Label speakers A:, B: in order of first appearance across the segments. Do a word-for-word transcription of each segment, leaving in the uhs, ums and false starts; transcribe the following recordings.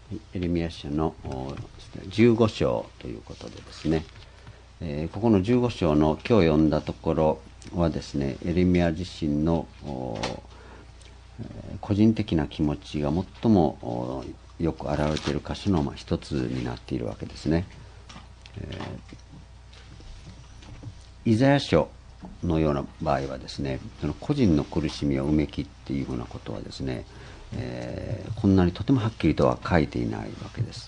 A: エレミヤ書のじゅうご章ということでですね、えー、ここのじゅうご章の今日読んだところはですね、エレミヤ自身の個人的な気持ちが最もよく表れている箇所の一つになっているわけですね。えー、イザヤ書のような場合はですね、その個人の苦しみをうめきっていうふうなことはですね、えー、こんなにとてもはっきりとは書いていないわけです。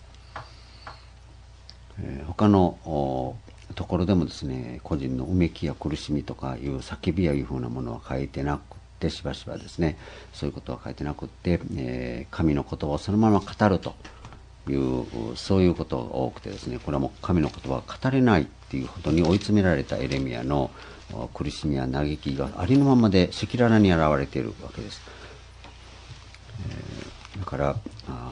A: えー、他のところでもですね、個人のうめきや苦しみとかいう叫びやいうふうなものは書いてなくて、しばしばですね、そういうことは書いてなくて、えー、神の言葉をそのまま語るというそういうことが多くてですね、これはもう神の言葉が語れないっていうほどに追い詰められたエレミヤの苦しみや嘆きがありのままで赤裸々に現れているわけです。えー、だからあ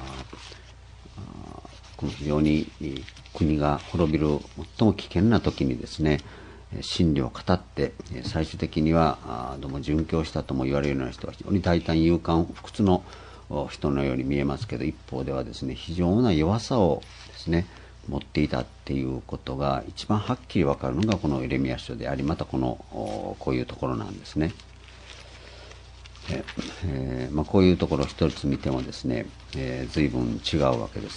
A: この非常に国が滅びる最も危険な時にですね、真理を語って最終的にはどうも殉教したとも言われるような人は非常に大胆勇敢不屈の人のように見えますけど、一方ではですね、非常な弱さをですね持っていたっていうことが一番はっきり分かるのがこのエレミヤ書であり、またこのこういうところなんですね。ええーまあ、こういうところを一つ見てもですね、えー、随分違うわけです。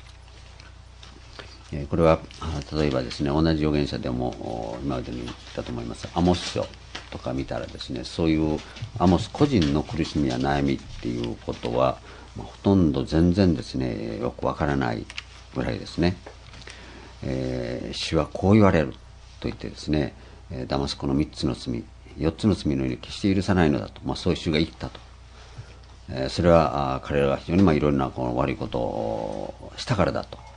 A: えー、これは例えばですね、同じ預言者でも今までに言ったと思いますアモス書とか見たらですね、そういうアモス個人の苦しみや悩みっていうことは、まあ、ほとんど全然ですねよくわからないぐらいですね、えー、主はこう言われると言ってですね、ダマスコのみっつの罪よっつの罪のように決して許さないのだと、まあ、そういう主が言ったと、えー、それはあ彼らが非常にまあいろんなこの悪いことをしたからだと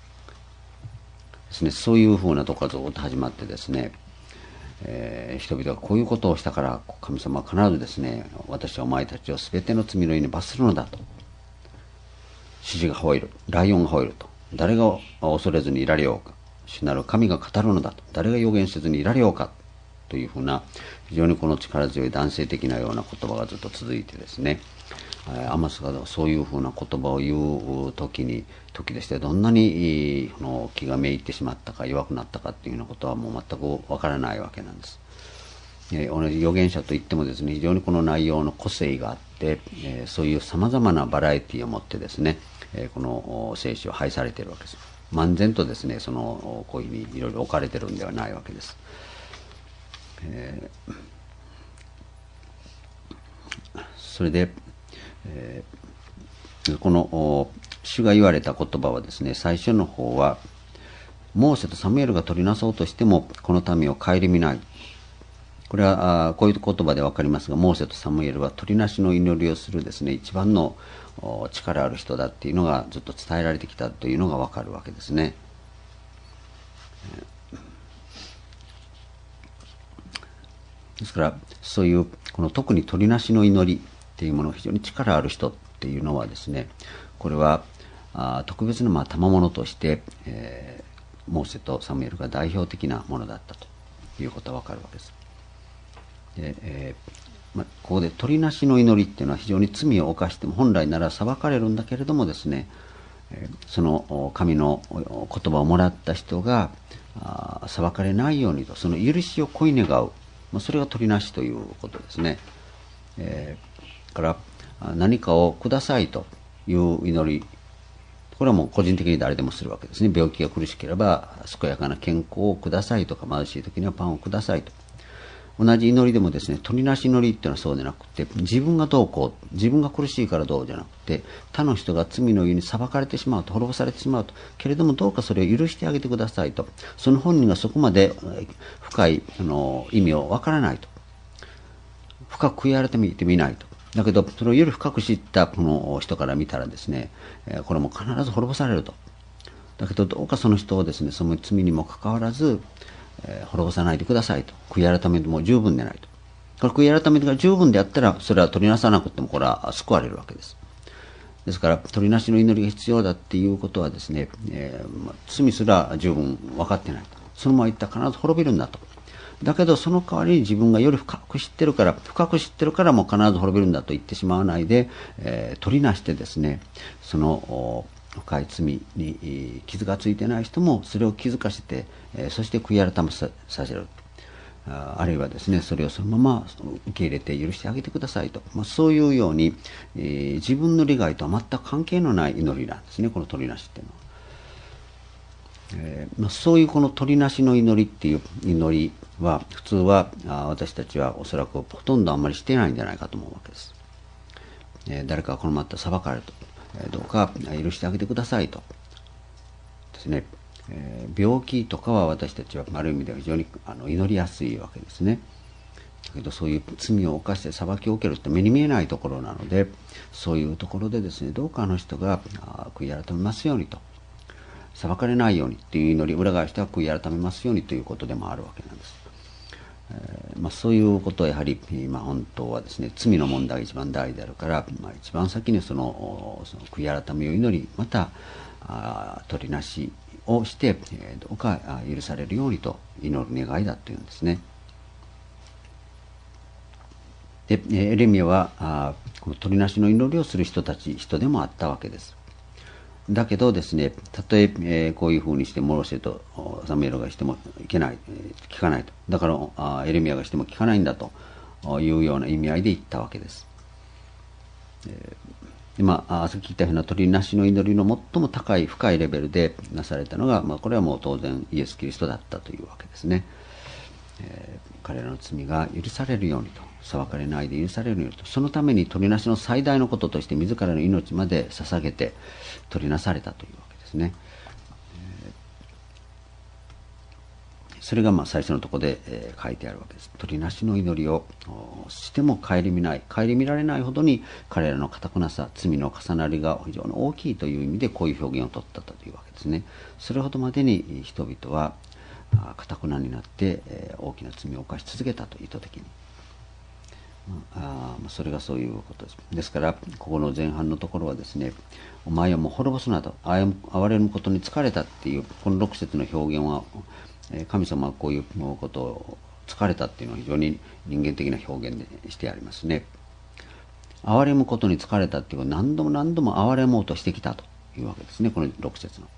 A: ですね、そういうふうなところがずっと始まってですね、えー、人々がこういうことをしたから神様は必ずですね、私はお前たちをすべての罪の意に罰するのだと、獅子が吠える、ライオンが吠えると、誰が恐れずにいられようか、主なる神が語るのだと、誰が予言せずにいられようかというふうな非常にこの力強い男性的なような言葉がずっと続いてですね、アマスがそういうふうな言葉を言う時に時でしてどんなにの気がめいってしまったか弱くなったかっていうようなことはもう全くわからないわけなんです。えー、同じ預言者といってもですね、非常にこの内容の個性があって、えー、そういうさまざまなバラエティを持ってですね、えー、この聖書を配されているわけです。漫然とですね、そのこういうふうにいろいろ置かれてるんではないわけです。えー、それで、えー、この主が言われた言葉はですね、最初の方はモーセとサムエルが取りなそうとしてもこの民を顧みない。これはこういう言葉で分かりますが、モーセとサムエルは取りなしの祈りをするですね、一番の力ある人だっていうのがずっと伝えられてきたというのが分かるわけですね。ですからそういうこの特に取りなしの祈りっていうものが非常に力ある人っていうのはですね、これはあ特別なまあ賜物として、えー、モーセとサムエルが代表的なものだったということが分かるわけです。で、えーまあ、ここで取りなしの祈りっていうのは非常に罪を犯しても本来なら裁かれるんだけれどもですね、えー、その神の言葉をもらった人があ裁かれないようにと、その許しを恋願う、まあ、それが取りなしということですね。えー、から何かをくださいという祈り、これはもう個人的に誰でもするわけですね。病気が苦しければ健やかな健康をくださいとか、貧しい時にはパンをくださいと。同じ祈りでもですね、取りなし祈りっていうのはそうでなくて、自分がどうこう、自分が苦しいからどうじゃなくて、他の人が罪のゆえに裁かれてしまうと、滅ぼされてしまうと、けれどもどうかそれを許してあげてくださいと、その本人がそこまで深いあの意味をわからないと、深く悔い改めてみないと。だけどそれをより深く知ったこの人から見たらですね、これも必ず滅ぼされると。だけどどうかその人をですね、その罪にもかかわらず、えー、滅ぼさないでくださいと。悔い改めても十分でないと。これ悔い改めが十分であったらそれは取りなさなくてもこれは救われるわけです。ですから取りなしの祈りが必要だっていうことはですね、えーまあ、罪すら十分分かってないと。そのまま言ったら必ず滅びるんだと。 だけどその代わりに自分がより深く知ってるから深く知ってるからもう必ず滅びるんだと言ってしまわないで、えー、取りなしてですね、その深い罪に傷がついてない人もそれを気づかせて、えー、そして悔い改めさせる、あ, あるいはですね、それをそのまま受け入れて許してあげてくださいと、まあ、そういうように、えー、自分の利害とは全く関係のない祈りなんですね、この取りなしっていうのは。えーまあ、そういうこの取りなしの祈りっていう祈りは普通はあ私たちはおそらくほとんどあんまりしていないんじゃないかと思うわけです。えー、誰かがこのまま裁かれると、えー、どうか許してあげてくださいとですね、えー、病気とかは私たちはある意味では非常にあの祈りやすいわけですね。だけどそういう罪を犯して裁きを受けるって目に見えないところなので、そういうところでですね、どうかあの人が悔い改めますようにと、裁かれないようにっていう祈り、裏返しては悔い改めますようにということでもあるわけなんです。えーまあ、そういうことはやはり、まあ、本当はですね、罪の問題が一番大事であるから、まあ、一番先にその、その悔い改めを祈り、またあ取りなしをして、えー、どうか許されるようにと祈る願いだというんですね。でエレミヤはあこの取りなしの祈りをする人たち人でもあったわけです。だけどですね、たとええー、こういうふうにしてモロセとサムエルがしてもいけない、えー、聞かないと、だからあエレミヤがしても聞かないんだというような意味合いで言ったわけです。えー、まあさっき言ったような取りなしの祈りの最も高い深いレベルでなされたのが、まあ、これはもう当然イエス・キリストだったというわけですね。えー、彼らの罪が許されるようにと、裁かれないで許されるようにと、そのために取りなしの最大のこととして自らの命まで捧げて取りなされたというわけですね。えー、それがまあ最初のところで、えー、書いてあるわけです。取りなしの祈りをしても顧みない、顧みられないほどに彼らの堅くなさ、罪の重なりが非常に大きいという意味でこういう表現を取ったというわけですね。それほどまでに人々は堅くなになって、えー、大きな罪を犯し続けたと、意図的に。あそれがそういうことです。ですからここの前半のところはですね、お前はもう滅ぼすなと、憐れむことに疲れたっていうこのろく節の表現は、神様はこういうことを疲れたっていうのは非常に人間的な表現でしてありますね。憐れむことに疲れたっていうのは何度も何度も憐れもうとしてきたというわけですね、このろく節の。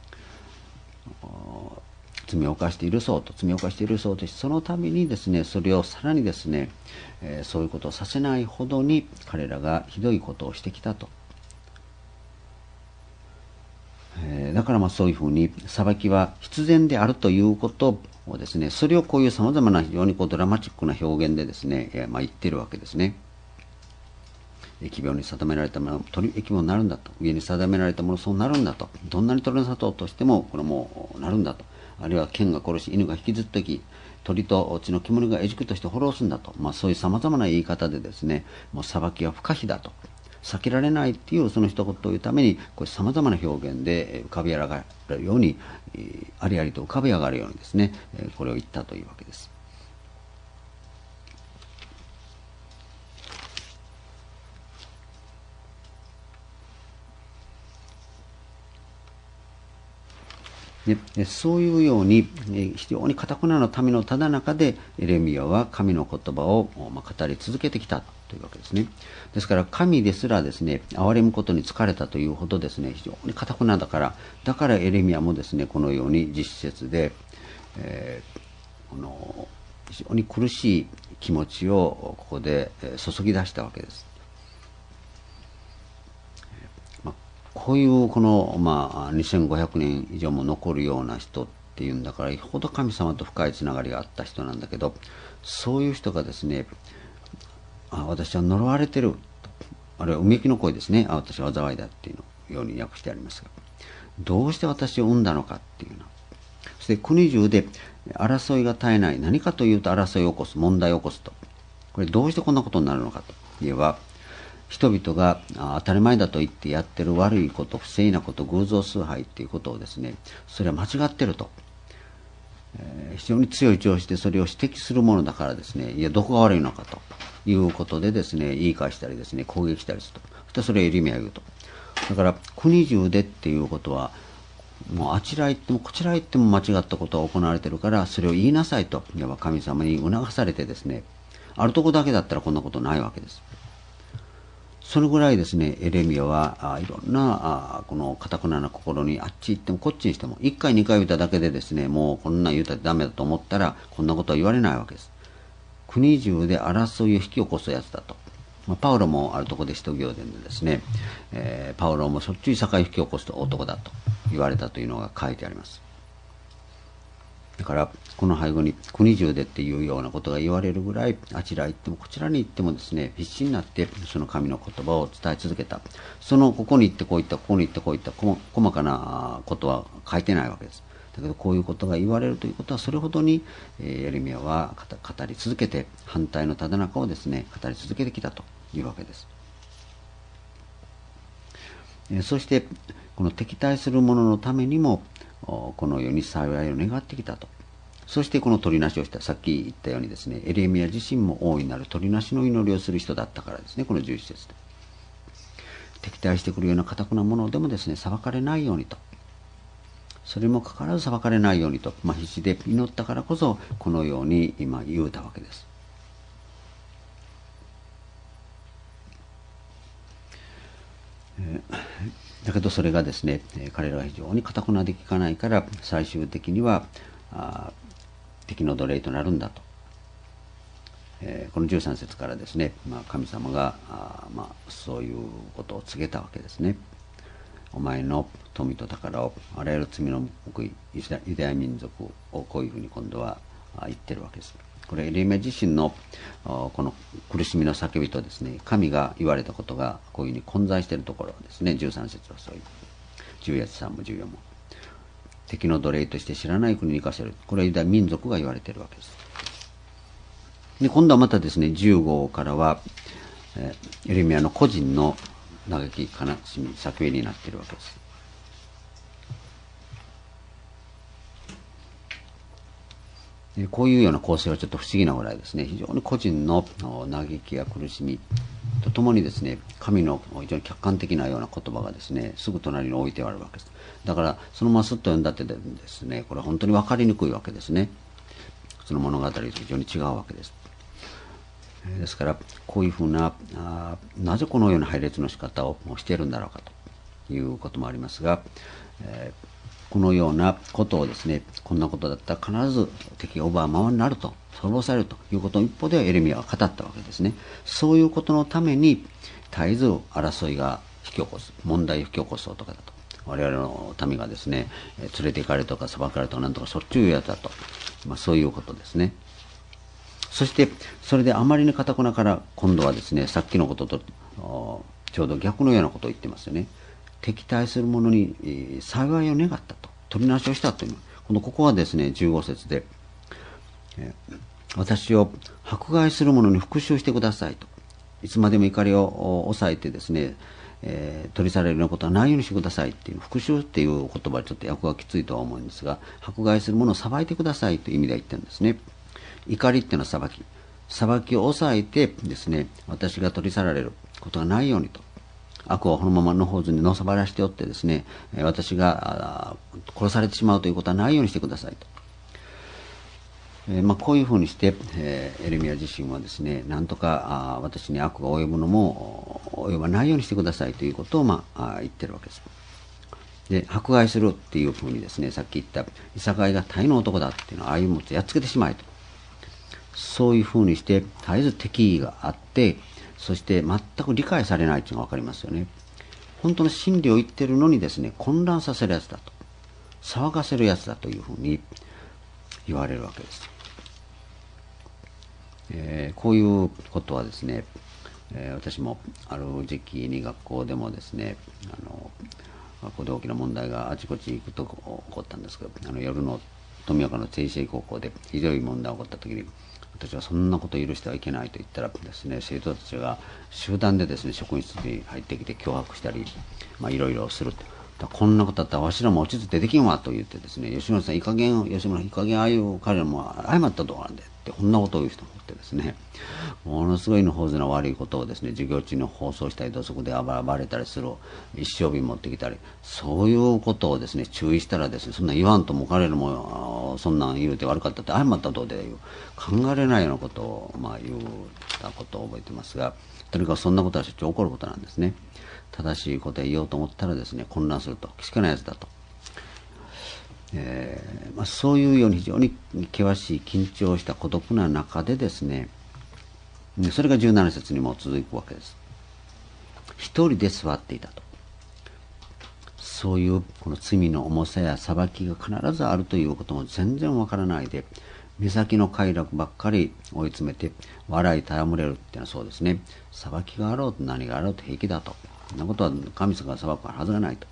A: 罪を犯して許そうと、罪を犯して許そうとして、そのためにですね、それをさらにですね、えー、そういうことをさせないほどに彼らがひどいことをしてきたと。えー、だからまあそういうふうに裁きは必然であるということをですね、それをこういうさまざまな非常にこうドラマチックな表現でですね、えー、まあ言ってるわけですね。疫病に定められたもの、疫病になるんだと、上に定められたものそうなるんだと、どんなに取りなさとうとしてもこれもうなるんだと、あるいは剣が殺し犬が引きずったき鳥と血の煙が餌食として滅ぼすんだと、まあ、そういうさまざまな言い方でですね、もう裁きは不可避だと、避けられないっていうその一言というためにこれさまざまな表現で浮かび上がるように、ありありと浮かび上がるようにですね、これを言ったというわけです。でそういうように非常に堅くなの民のただ中でエレミヤは神の言葉を語り続けてきたというわけですね。ですから神ですらですね、憐れむことに疲れたというほどですね、非常に堅くなだから、だからエレミヤもですね、このように実節で、えー、この非常に苦しい気持ちをここで注ぎ出したわけです。こういうこの、まあ、にせんごひゃくねん以上も残るような人っていうんだから、よほど神様と深いつながりがあった人なんだけど、そういう人がですね、あ私は呪われてる、あるいはうめきの声ですね、あ私は災いだっていうのように訳してありますが、どうして私を生んだのかっていうの、そして国中で争いが絶えない、何かというと争いを起こす、問題を起こすと、これどうしてこんなことになるのかといえば、人々が当たり前だと言ってやってる悪いこと、不正なこと、偶像崇拝っていうことをですね、それは間違ってると、えー、非常に強い調子でそれを指摘するものだからですね、いやどこが悪いのかということでですね、言い返したりですね、攻撃したりすると、そしてそれをエレミヤが言うと。だから国中でっていうことは、 もうあちら行ってもこちら行っても間違ったことが行われているから、それを言いなさいと、いわば神様に促されてですね、あるとこだけだったらこんなことないわけです。そのぐらいですね、エレミヤはあいろんなあこの堅くなな心に、あっち行ってもこっちにしても、いっかいにかい言っただけでですね、もうこんなん言うたらダメだと思ったら、こんなことは言われないわけです。国中で争いを引き起こすやつだと。まあ、パウロもあるところで使徒行伝でですね、えー、パウロもしょっちゅういさかい引き起こす男だと言われたというのが書いてあります。だからこの背後に国中でっていうようなことが言われるぐらい、あちら行ってもこちらに行ってもですね、必死になってその神の言葉を伝え続けた。そのここに行ってこういった、ここに行ってこういった細かなことは書いてないわけです。だけどこういうことが言われるということは、それほどにエレミヤは語り続けて、反対のただ中をですね語り続けてきたというわけです。そしてこの敵対する者のためにもこの世に幸いを願ってきたと。そしてこの取りなしをした、さっき言ったようにですね、エレミヤ自身も大いなる取りなしの祈りをする人だったからですね。このじゅういち節で敵対してくるような堅くなものでもですね、裁かれないようにと、それもかかわらず裁かれないようにと、まあ、必死で祈ったからこそこのように今言うたわけです。えーだけどそれがですね、彼らは非常に堅くなできかないから、最終的にはあ敵の奴隷となるんだと、えー、このじゅうさん節からですね、まあ、神様があ、まあ、そういうことを告げたわけですね。お前の富と宝をあらゆる罪の報い、ユダヤ民族をこういうふうに今度は言ってるわけです。これエレミヤ自身のこの苦しみの叫びとですね、神が言われたことがこういうふうに混在しているところですね。じゅうさん節はそういう、じゅうさんもじゅうよんも敵の奴隷として知らない国に行かせる、これはユダヤ民族が言われているわけです。で今度はまたですね、じゅうごからはエレミヤの個人の嘆き、悲しみ、叫びになっているわけです。こういうような構成はちょっと不思議なぐらいですね、非常に個人の嘆きや苦しみとともにですね、神の非常に客観的なような言葉がですね、すぐ隣に置いてあるわけです。だからそのままスッと読んだってですね、これは本当に分かりにくいわけですね。その物語と非常に違うわけです。ですからこういうふうなあなぜこのような配列の仕方をしているんだろうかということもありますが、えーこのようなことをですね、こんなことだったら必ず敵が奪うままになると、滅ぼされるということを一方ではエレミヤは語ったわけですね。そういうことのために絶えず争いが引き起こす、問題を引き起こす男だと。我々の民がですね、連れて行かれるとか裁かれるとかなんとかしょっちゅうやったと、まあ、そういうことですね。そしてそれであまりに堅くなから今度はですね、さっきのこととちょうど逆のようなことを言ってますよね。敵対する者に、えー、幸いを願ったと、取りなしをしたという、このここはですねじゅうご節で、えー、私を迫害する者に復讐してくださいと、いつまでも怒りを抑えてですね、えー、取り去られるようなことはないようにしてくださいっていう、復讐っていう言葉はちょっと訳がきついとは思うんですが、迫害する者を裁いてくださいという意味で言ってるんですね。怒りっていうのは裁き、裁きを抑えてですね、私が取り去られることがないようにと、悪をこのままの方図にのさばらしておってですね、私が殺されてしまうということはないようにしてくださいと、えーまあ、こういうふうにして、えー、エレミヤ自身はですね、なんとかあ私に悪が及ぶのも及ばないようにしてくださいということを、まあ、言ってるわけです。で迫害するっていうふうにですね、さっき言ったいさかいが大の男だっていうのは、ああいうものをやっつけてしまえと、そういうふうにして絶えず敵意があって、そして全く理解されないというのが分かりますよね。本当の真理を言ってるのにですね、混乱させるやつだと、騒がせるやつだというふうに言われるわけです。えー、こういうことはですね、えー、私もある時期に学校でもですね、あの学校で大きな問題があちこち行くと起こったんですけど、あの夜の富岡の定西高校でひどい問題が起こった時に、私はそんなことを許してはいけないと言ったらですね、生徒たちが集団でですね、職員室に入ってきて脅迫したり、まあ、いろいろすると。こんなことだったらわしらも落ち着いてできんわと言ってですね、吉村さんいい加減、吉村いい加減ああいう彼らも謝ったところなんでってこんなことを言う人もいてですね、ものすごいのほうずな悪いことをですね、授業中に放送したり土足で暴れたりする、一升瓶持ってきたり、そういうことをですね注意したらですね、そんな言わんとも彼らもそんなん言うて悪かったって謝ったとでいう考えれないようなことをまあ言ったことを覚えてますが、とにかくそんなことはしょっちゅう起こることなんですね。正しいことを言おうと思ったらですね混乱すると、けしからないやつだと、えーまあ、そういうように非常に険しい緊張した孤独な中でですね、それがじゅうなな節にも続くわけです。一人で座っていたと。そういうこの罪の重さや裁きが必ずあるということも全然わからないで、目先の快楽ばっかり追い詰めて笑い戯れるっていうのはそうですね、裁きがあろうと何があろうと平気だと、そんなことは神様が裁くはずがないと。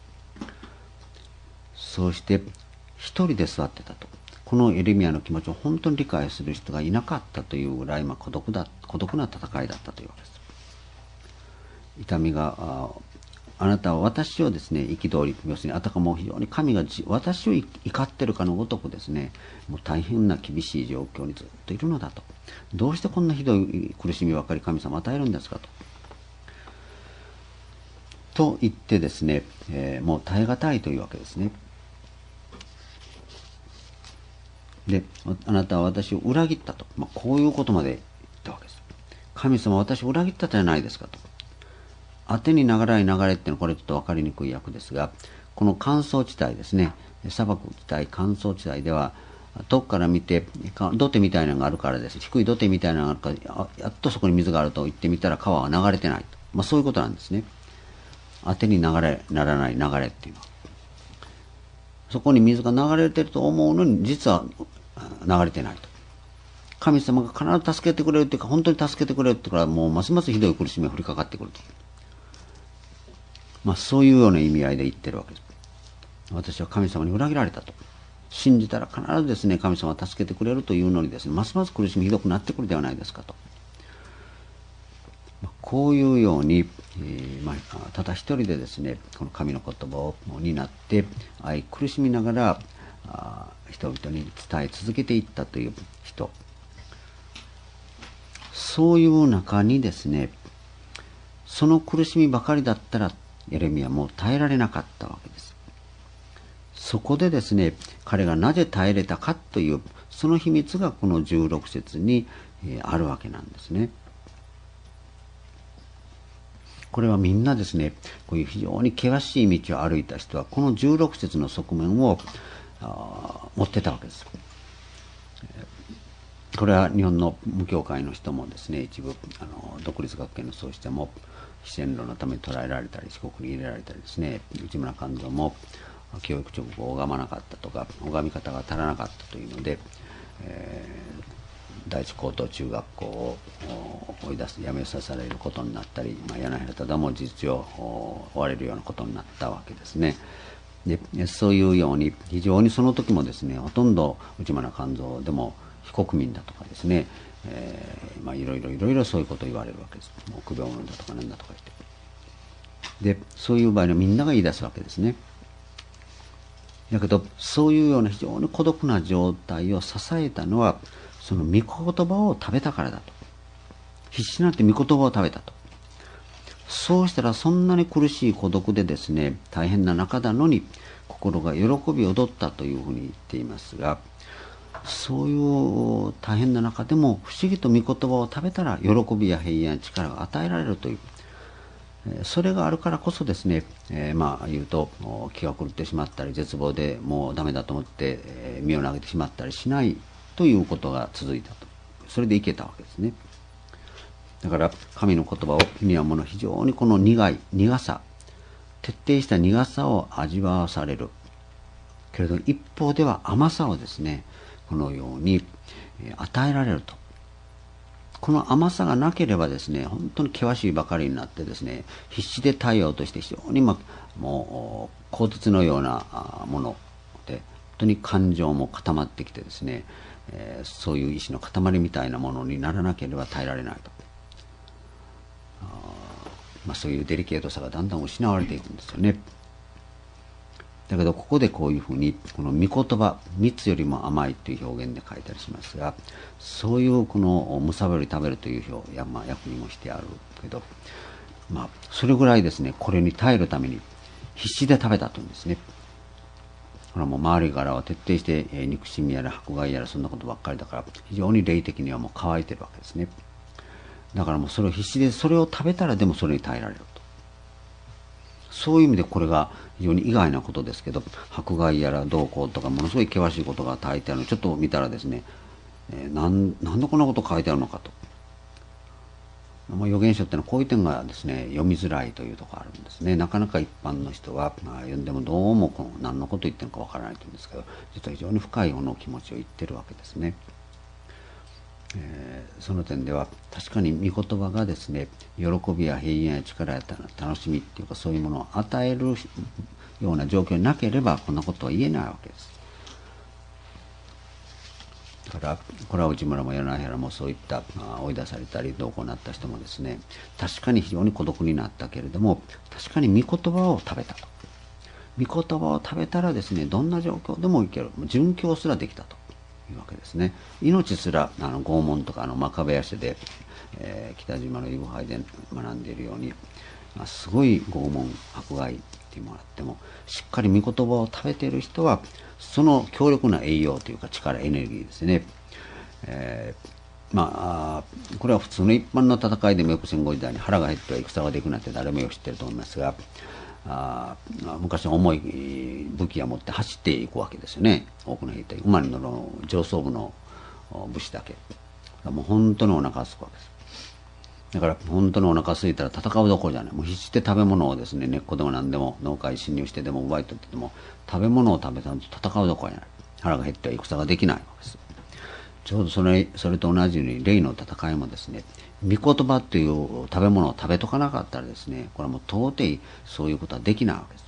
A: そうして一人で座ってたと。このエレミヤの気持ちを本当に理解する人がいなかったというぐらい、まあ、孤独だ孤独な戦いだったというわけです。痛みが あ, あなたは私をですね憤り、要するにあたかも非常に神が私を怒ってるかのごとくですね、もう大変な厳しい状況にずっといるのだと。どうしてこんなひどい苦しみばかり神様与えるんですかと。と言ってですね、えー、もう耐え難いというわけですね。で、あなたは私を裏切ったと、まあ、こういうことまで言ったわけです。神様は私を裏切ったじゃないですかと。当てに流れ流れっていうのはこれちょっと分かりにくい訳ですが、この乾燥地帯ですね、砂漠地帯乾燥地帯では遠くから見て土手みたいなのがあるからです。低い土手みたいなのがあるからやっとそこに水があると言ってみたら川は流れてないと、まあ、そういうことなんですね。当てに流れならない流れっていうのは、そこに水が流れてると思うのに実は流れてないと。神様が必ず助けてくれるっていうか、本当に助けてくれるっていうから、もうますますひどい苦しみが降りかかってくると、まあ、そういうような意味合いで言ってるわけです。私は神様に裏切られたと信じたら必ずですね神様は助けてくれるというのにですね、ますます苦しみひどくなってくるではないですかと。こういうように、えーまあ、ただ一人でですねこの神の言葉を担って愛苦しみながらあ人々に伝え続けていったという人、そういう中にですね、その苦しみばかりだったらエレミヤはもう耐えられなかったわけです。そこでですね彼がなぜ耐えれたかというその秘密がこのじゅうろく節にあるわけなんですね。これはみんなですねこういう非常に険しい道を歩いた人はこのじゅうろく節の側面を持ってたわけです。これは日本の無教会の人もですね一部あの独立学研のそうしても非戦路のために捕らえられたり四国に入れられたりですね、内村勘三も教育直後を拝まなかったとか拝み方が足らなかったというので、えー、第一高等中学校を追い出す辞めさせられることになったり、まあ、柳原忠も事実上追われるようなことになったわけですね。でそういうように非常にその時もですねほとんど内村勘三でも非国民だとかですね、えー、まあいろいろいろいろそういうことを言われるわけです。もう臆病者だとかなんだとか言って、でそういう場合にはみんなが言い出すわけですね。だけどそういうような非常に孤独な状態を支えたのはその御言葉を食べたからだと。必死になって御言葉を食べたと。そうしたらそんなに苦しい孤独でですね大変な中なのに心が喜び踊ったというふうに言っていますが、そういう大変な中でも不思議と御言葉を食べたら喜びや平安力が与えられるという、それがあるからこそですね、えー、まあ言うと気が狂ってしまったり絶望でもうダメだと思って身を投げてしまったりしないということが続いたと。それでいけたわけですね。だから神の言葉を君はもの非常にこの苦い苦さ、徹底した苦さを味わわされるけれど一方では甘さをですねこのように与えられると。この甘さがなければですね本当に険しいばかりになってですね必死で耐えようとして非常に、ま、もう鋼鉄のようなもので本当に感情も固まってきてですね、えー、そういう意志の塊みたいなものにならなければ耐えられないと。まあ、そういうデリケートさがだんだん失われていくんですよね。 だけどここでこういうふうにこの御言葉みつよりも甘いという表現で書いたりしますが、そういうこのむさぼり食べるという表、まあ、訳にもしてあるけど、まあ、それぐらいですね、これに耐えるために必死で食べたというんですね。これはもう周りからは徹底して、えー、憎しみやら迫害やらそんなことばっかりだから、非常に霊的にはもう乾いてるわけですね。だからもうそれを必死でそれを食べたらでもそれに耐えられると。そういう意味でこれが非常に意外なことですけど、迫害やら同行とかものすごい険しいことが書いてあるのをちょっと見たらですね、えー、なんなんでこんなこと書いてあるのかと。預言書ってのはこういう点がですね、読みづらいというところがあるんですね。なかなか一般の人は、まあ、読んでもどうもこの何のこと言ってるのかわからないというんですけど、実は非常に深いものの気持ちを言ってるわけですね。えー、その点では確かに御言葉がですね、喜びや平安や力や楽しみっていうか、そういうものを与えるような状況になければこんなことは言えないわけです。だからこれは内村も柳原もそういった、まあ、追い出されたりどうこうなった人もですね、確かに非常に孤独になったけれども、確かに御言葉を食べたと。御言葉を食べたらですね、どんな状況でもいける、殉教すらできたというわけですね。命すらあの拷問とかあのマカベヤシで、えー、北島のイブハイで学んでいるように、まあ、すごい拷問迫害っていうものがあっても、しっかり御言葉を食べている人はその強力な栄養というか力、エネルギーですね、えー、まあこれは普通の一般の戦いでもよく戦後時代に腹が減っては戦ができるなんて誰もよく知ってると思いますが、あ昔は重い武器を持って走っていくわけですよね。多くの兵隊、馬に乗る上層部の武士だけ、もう本当にお腹が空くわけです。だから本当にお腹空いたら戦うどころじゃない。もう必死で食べ物をですね、根っこでも何でも農家に侵入してでも奪い取ってでも食べ物を食べたと戦うどころじゃない。腹が減っては戦ができないわけです。ちょうどそれそれと同じように霊の戦いもですね、御言葉という食べ物を食べとかなかったらですね、これはもう到底そういうことはできないわけです。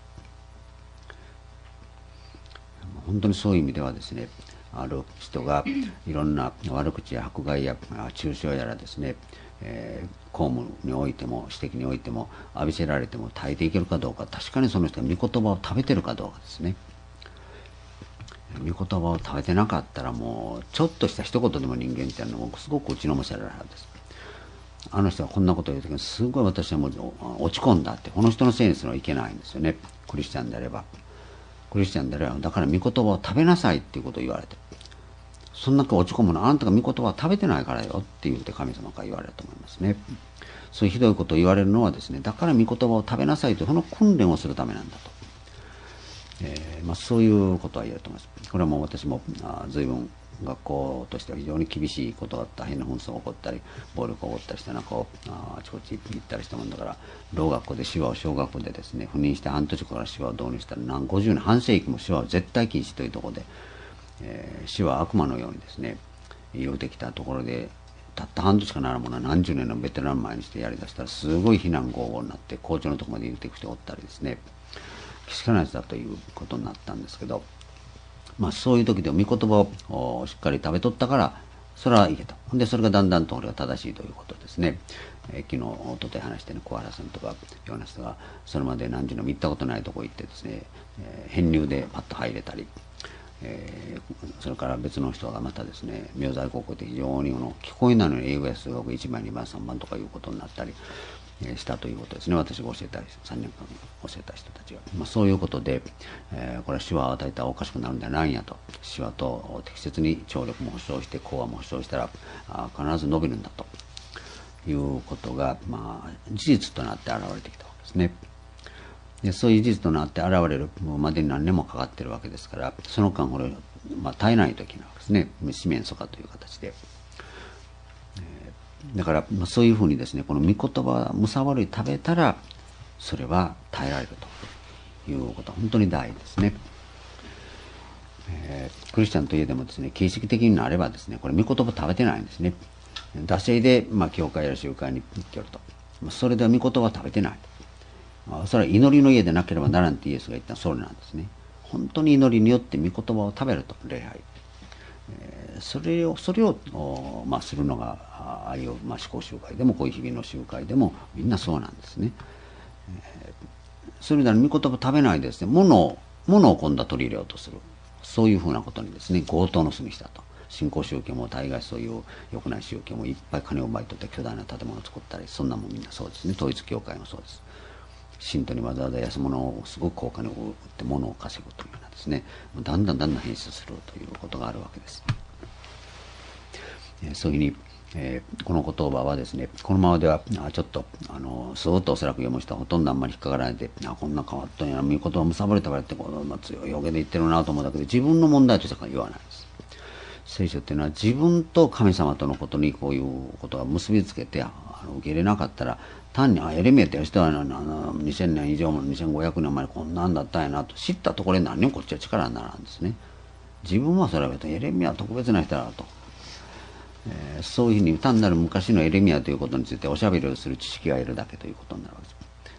A: 本当にそういう意味ではですね、ある人がいろんな悪口や迫害や中傷やらですね、えー、公務においても私的においても浴びせられても耐えていけるかどうか、確かにその人が御言葉を食べてるかどうかですね。御言葉を食べてなかったらもうちょっとした一言でも人間っていうのはすごく打ちのめされるはずです。あの人はこんなことを言うときにすごい私はもう落ち込んだって、この人のせいにするのはいけないんですよね。クリスチャンであればクリスチャンであればだから御言葉を食べなさいっていうことを言われて、そんな落ち込むのあんたが御言葉を食べてないからよって言って神様から言われると思いますね。そういうひどいことを言われるのはですね、だから御言葉を食べなさいと、その訓練をするためなんだと、えーまあ、そういうことは言えると思います。これはもう私もあ随分学校としては非常に厳しいことが大変な紛争が起こったり暴力が起こったりして中をあちこち行ったりしたもんだから、老学校で手話を小学校でですね赴任して半年から手話を導入したら何五十年半世紀も手話を絶対禁止というところで、えー、手話は悪魔のようにですね言うてきたところで、たった半年かならんものは何十年のベテラン前にしてやりだしたらすごい非難合々になって校長のところまで言うていく人がおったりですね、けしからんやつだということになったんですけど、まあ、そういう時でも御言葉をしっかり食べとったからそれはいけた。でそれがだんだんと俺が正しいということですね。えー、昨日おととい話してね、小原さんとかような人がそれまで何十年も行ったことないとこ行ってですね、えー、編入でパッと入れたり、えー、それから別の人がまたですね明西高校で非常にの聞こえないのに英語や数学いちばんにばんさんばんとかいうことになったりしたということですね。私が教えたりさんねんかん教えた人たちが、まあ、そういうことで、えー、これは手話を与えたらおかしくなるんじゃないんやと、手話と適切に聴力も保障して講話も保障したらあ必ず伸びるんだということが、まあ、事実となって現れてきたわけですね。でそういう事実となって現れるまでに何年もかかっているわけですから、その間これ、まあ、耐えないといけないわけですね。四面楚歌という形で。だから、まあ、そういうふうにですね、この御言葉むさわり食べたらそれは耐えられるということは本当に大事ですね。えー、クリスチャンといえどもですね、形式的になればですね、これ御言葉食べてないんですね。惰性で、まあ、教会や集会に行っておると、それでは御言葉食べてない。それは祈りの家でなければならんとイエスが言ったそれなんですね。本当に祈りによって御言葉を食べると、礼拝、えー、それをそれを、まあ、するのがああいう、まあ、思考集会でもこういう日々の集会でもみんなそうなんですね。えー、それなら御言葉食べないですね、物を物を今度は取り入れようとする。そういうふうなことにですね、強盗の巣にしたと。新興宗教も大概そういう良くない宗教もいっぱい金を奪い取って巨大な建物を作ったり、そんなもんみんなそうですね。統一教会もそうです。信徒にわざわざ安物をすごく高価に売って物を稼ぐというようなですね、だんだんだんだん変質するということがあるわけです。そういうふうに、えー、この言葉はですね、このままではちょっとあのスーッとおそらく読む人はほとんどあんまり引っかからないで、あこんな変わったんやな、御言葉むさぼれたからってこの、まあ、強い表現で言ってるなと思うだけで、自分の問題としては言わないです。聖書っていうのは自分と神様とのことにこういうことが結びつけてあの受け入れなかったら、単にあエレミアっていう人はにせんねん以上もにせんごひゃくねん前にこんなんだったんやなと知ったところで何にもこっちは力にならんですね。自分はそれはエレミアは特別な人だと、えー、そういうふうに単なる昔のエレミアということについておしゃべりをする知識がいるだけということになるわけです。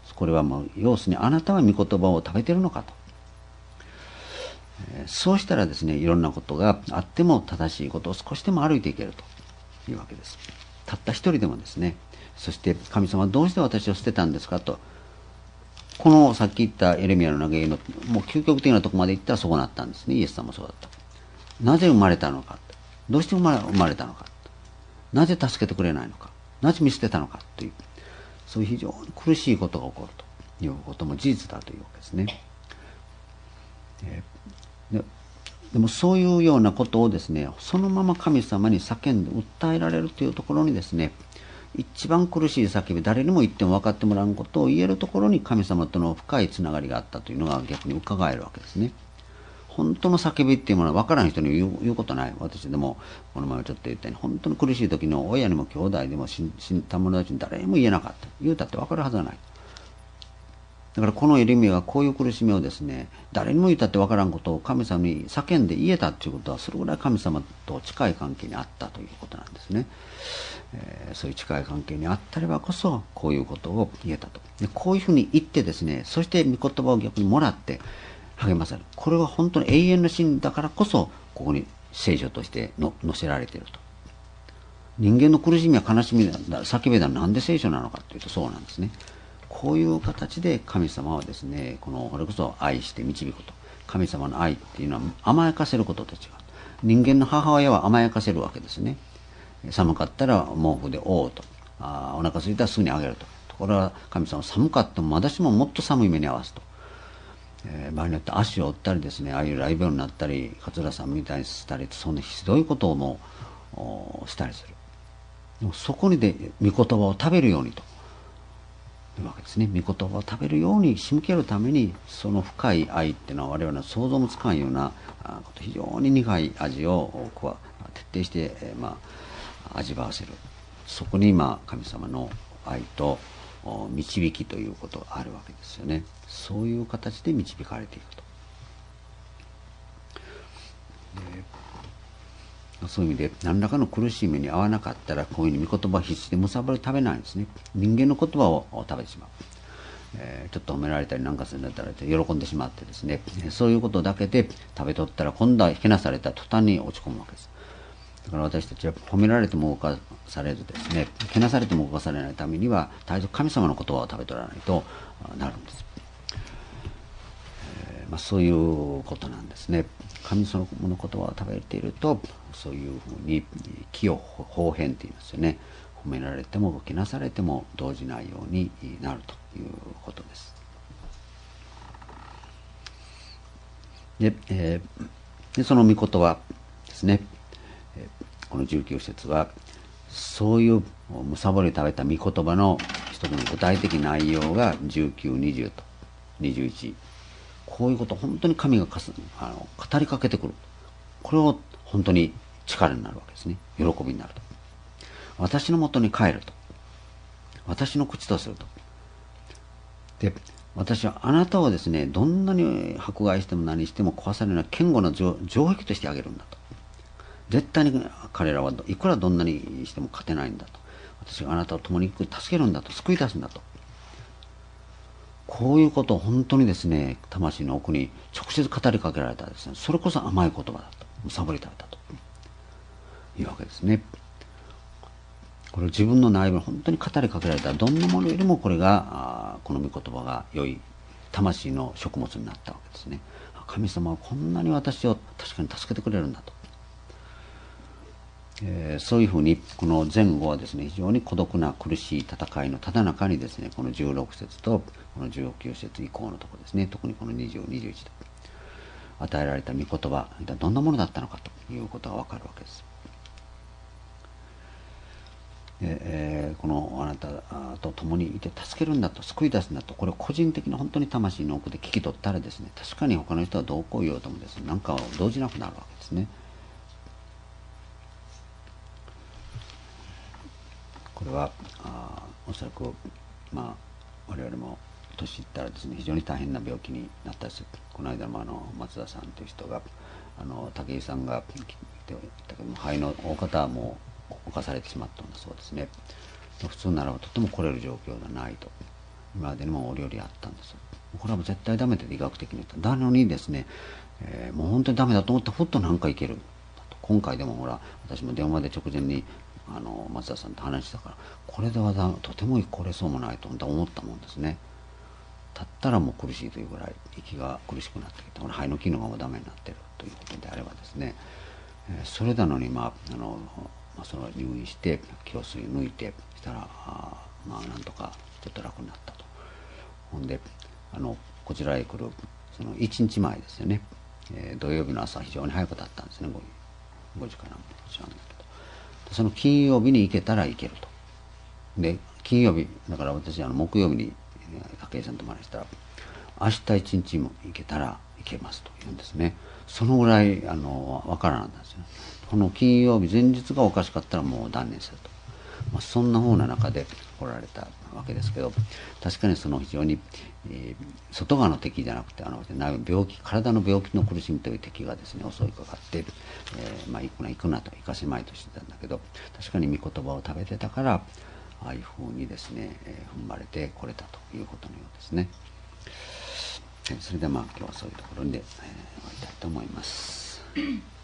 A: これはもう要するにあなたは御言葉を食べてるのかと、えー、そうしたらですね、いろんなことがあっても正しいことを少しでも歩いていけるというわけです。たった一人でもですね。そして神様はどうして私を捨てたんですかと、このさっき言ったエレミアの嘆きのもう究極的なところまで行ったらそうなったんですね。イエス様もそうだった。なぜ生まれたのか、どうして生まれ、生まれたのか、なぜ助けてくれないのか、なぜ見捨てたのかという、そういう非常に苦しいことが起こるということも事実だというわけですね。えー、ででもそういうようなことをですね、そのまま神様に叫んで訴えられるというところにですね、一番苦しい叫び、誰にも言っても分かってもらうことを言えるところに神様との深いつながりがあったというのが逆に伺えるわけですね。本当の叫びっていうものは分からん人に言う、言うことない。私でもこの前ちょっと言ったように、本当に苦しい時の親にも兄弟でも友達に誰にも言えなかった。言うたって分かるはずはない。だからこのエレミアがこういう苦しみをですね、誰にも言ったって分からんことを神様に叫んで言えたということは、それぐらい神様と近い関係にあったということなんですね。えー、そういう近い関係にあったればこそこういうことを言えたと。でこういうふうに言ってですね、そして御言葉を逆にもらって励まされる。これは本当に永遠の真だからこそここに聖書としての載せられていると。人間の苦しみや悲しみだ叫びだなんで聖書なのかというとそうなんですね。こういう形で神様はですね、このこれこそ愛して導くと。神様の愛っていうのは甘やかせることと違う。人間の母親は甘やかせるわけですね。寒かったら毛布で覆うと、あお腹空いたらすぐにあげると。ところが神様は寒かっても私ももっと寒い目に遭わすと、えー、場合によって足を折ったりですね、ああいう雷病になったり桂さんみたいにしたり、そんなひどいことをもしたりする。でもそこにで御言葉を食べるようにというわけですね。御言葉を食べるように仕向けるために、その深い愛っていうのは我々の想像もつかんようなこと、非常に苦い味を徹底して、えー、まあ味わわせる。そこに今神様の愛と導きということがあるわけですよね。そういう形で導かれていくと。そういう意味で何らかの苦しい目に遭わなかったら、こういうふうに御言葉を必死でむさぼり食べないんですね。人間の言葉を食べてしまう、えー、ちょっと褒められたりなんかするんだったら喜んでしまってですね、そういうことだけで食べとったら今度はけなされた途端に落ち込むわけです。だから私たちは褒められても動かされずですね、けなされても動かされないためには絶えず神様の言葉を食べとらないとなるんです。えーまあ、そういうことなんですね。神様の言葉を食べていると、そういうふうに気を方変って言いますよね。褒められてもけなされても動じないようになるということです。で、えー、でその御言葉ですね、このじゅうきゅう節はそういうむさぼり食べた御言葉の一つの具体的内容がじゅうきゅう、にじゅうとにじゅういち、こういうことを本当に神がかすあの語りかけてくる。これを本当に力になるわけですね。喜びになると。私のもとに帰ると。私の口とすると。で、私はあなたをですね、どんなに迫害しても何しても壊されない堅固な城壁としてあげるんだと。絶対に彼らはいくらどんなにしても勝てないんだと。私があなたを共に助けるんだと、救い出すんだと。こういうことを本当にですね、魂の奥に直接語りかけられたらですね、それこそ甘い言葉だと、むさぼり食べたというわけですね。これを自分の内部に本当に語りかけられたら、どんなものよりもこれがこの御言葉が良い魂の食物になったわけですね。 神様はこんなに私を確かに助けてくれるんだと、えー、そういうふうにこの前後はですね、非常に孤独な苦しい戦いのただ中にですね、このじゅうろく節とこのじゅうきゅう節以降のところですね、特にこのにじゅう、にじゅういちと与えられた御言葉、どんなものだったのかということがわかるわけです。でえー、このあなたと共にいて助けるんだと、救い出すんだと、これを個人的な本当に魂の奥で聞き取ったらですね、確かに他の人はどうこう言おうともですね、何かを動じなくなるわけですね。これはあおそらく、まあ、我々も年いったらですね、非常に大変な病気になったりする。この間もあの松田さんという人が、あの武井さんが言ってたけども、肺の大方はもう侵されてしまったんだそうですね。普通ならばとても来れる状況ではないと、今までにも折々あったんです。これはもう絶対ダメで、医学的に言ったなのにですね、えー、もう本当にダメだと思ってふっとなんかいける。今回でもほら、私も電話で直前にあの松田さんと話したから、これではだとても来れそうもないと思ったもんですね。立ったらもう苦しいというぐらい息が苦しくなってきて、この肺の機能がもうダメになっているということであればですね、えー、それなのに、まああのまあ、その入院して胸水抜いてしたら、あまあなんとかちょっと楽になったと。ほんであのこちらへ来るそのいちにちまえですよね、えー、土曜日の朝非常に早くだったんですね。ごじからも知らんけど、その金曜日に行けたら行けると。で金曜日だから私あの木曜日に武井さんとお話したら、明日一日も行けたら行けますと言うんですね。そのぐらいあの分からなんですよ。この金曜日前日がおかしかったらもう断念すると、まあ、そんなふうな中で来られたわけですけど、確かにその非常に、えー、外側の敵じゃなくて、あの病気、体の病気の苦しみという敵がですね襲いかかって、えー、まあ行くな行くなと行かせまいとしてたんだけど、確かに御言葉を食べてたから、ああいうふうにですね、えー、踏まれてこれたということのようですね。それでまあ今日はそういうところで、えー、終わりたいと思います。